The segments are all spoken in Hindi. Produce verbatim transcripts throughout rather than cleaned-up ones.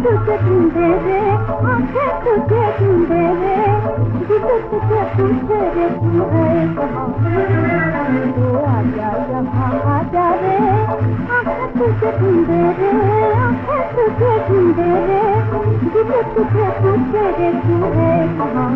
तुझे ढूंढे रे, आंखें तुझे ढूंढे रे, दिल तुझे पूछे रे तू है कहाँ। तो आजा यहाँ आजा रे, आंखें तुझे ढूंढे रे, आंखें तुझे ढूंढे रे, दिल तुझे पूछे रे तू है कहाँ।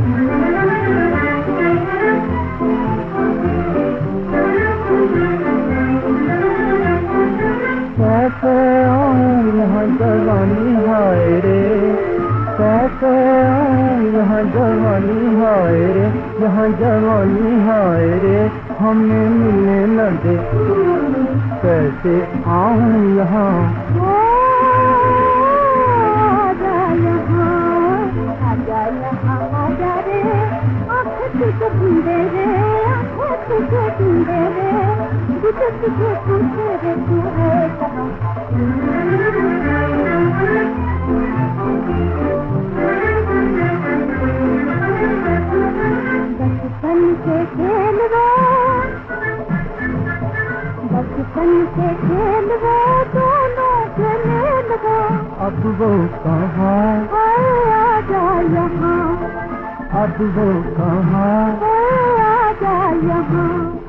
कैसे आऊं यहाँ जवानी हाय रे, कैसे आऊं यहाँ जवानी हाय रे, यहाँ जवानी हाय रे, हमें मिलने न दे। कैसे आऊं यहाँ, आजा यहाँ आजा यहाँ आजा रे, आँखें तुझे ढूंढे रे, आँखें तुझे ढूंढे रे, दिल तुझे पूछे रे तू है कहाँ। बचपन के खेल वो, बचपन के खेल वो, दोनों के मेल वो, अब वो कहाँ, आजा यहाँ, अब वो कहाँ, आजा यहाँ।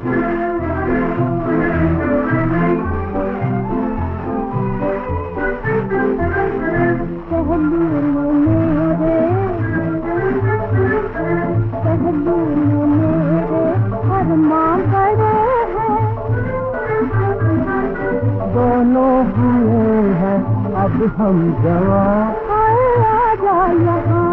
पहलू में मेरे, पहलू में मेरे अरमां बड़े हैं, दोनों हुए हैं अब हम जवान। आजा यहाँ,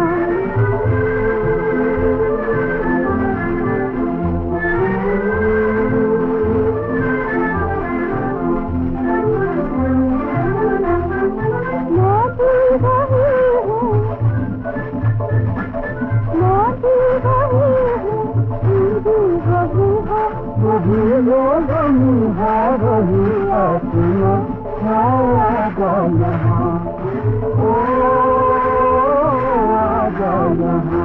वही लोगों है वही आत्मा, आजा यहाँ, आजा यहाँ।